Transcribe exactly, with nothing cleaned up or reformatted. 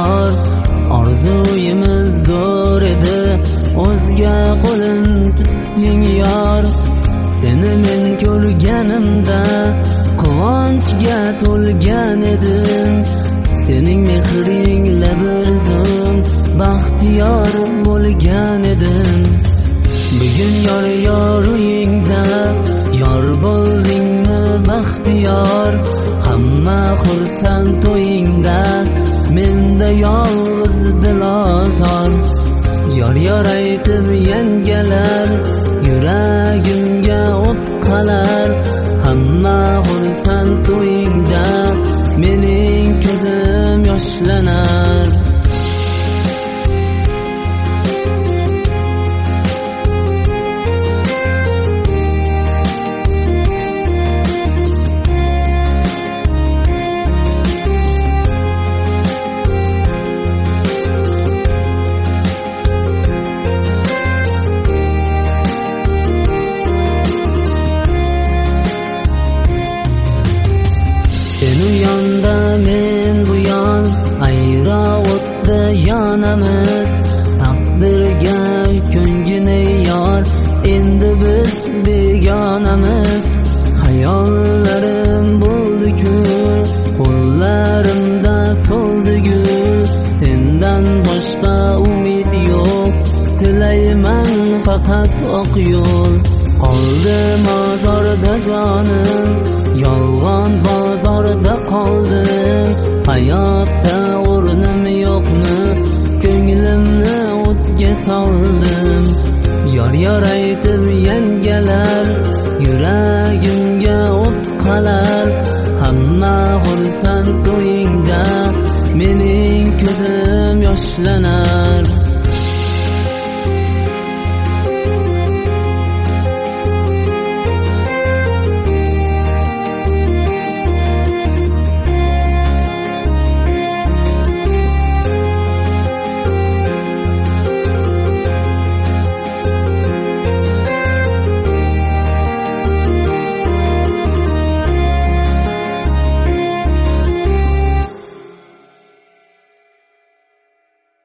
yor. Orzuyimiz zo'r edi, o'zga qo'lin tutding yor. Seni men ko'rganimda quvonchga to'lgan edim. Sening mehringla bir zum baxtiyor bo'lgan edim. Bugun yor yoringda yor bo'ldingmi baxtiyor. Hamma xursand to'yingda, menda yolg'iz dilozor. Yor yor aytib yangalar, yuragimga o't qalar. Hamma xursand to'yingda, mening ko'zim yoshlanar. Sen u yonda men bu yon, ayro o'tda yonamiz. Taqdirga ko'ngin ey yor, endi biz begonamiz. Hayollarim bo'ldi-ku, qo'llarimda so'ldi-ku. Sendan boshqa umid yo'q, tilayman faqat oq yo'l. Qoldi mozorda jonim, yolg'on bozorda qoldim. Hayotda o'rnim yo'qmi, ko'nglimni o'tga soldim. Yor yor aytib yangalar, yuragimga o't qalar. Hamma xursand to'yingda, mening ko'zim yoshlanar.